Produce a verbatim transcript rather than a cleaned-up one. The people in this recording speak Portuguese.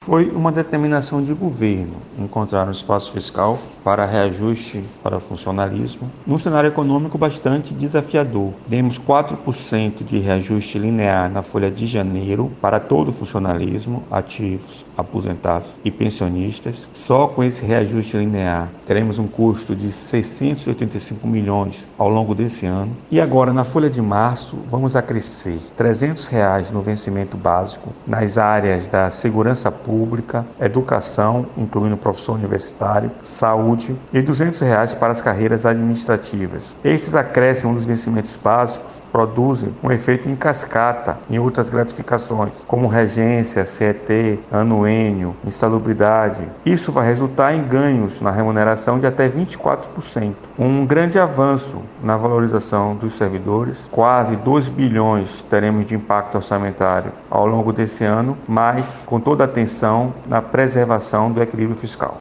Foi uma determinação de governo encontrar um espaço fiscal para reajuste para o funcionalismo, num cenário econômico bastante desafiador. Demos quatro por cento de reajuste linear na folha de janeiro para todo o funcionalismo, ativos, aposentados e pensionistas. Só com esse reajuste linear teremos um custo de seiscentos e oitenta e cinco milhões ao longo desse ano. E agora, na folha de março, vamos acrescer trezentos reais no vencimento básico nas áreas da segurança pública, educação, incluindo professor universitário, saúde, e duzentos reais para as carreiras administrativas. Esses acréscimos dos vencimentos básicos produzem um efeito em cascata em outras gratificações, como regência, C E T, anuênio, insalubridade. Isso vai resultar em ganhos na remuneração de até vinte e quatro por cento. Um grande avanço na valorização dos servidores, quase dois bilhões teremos de impacto orçamentário ao longo desse ano, mas com toda a atenção na preservação do equilíbrio fiscal.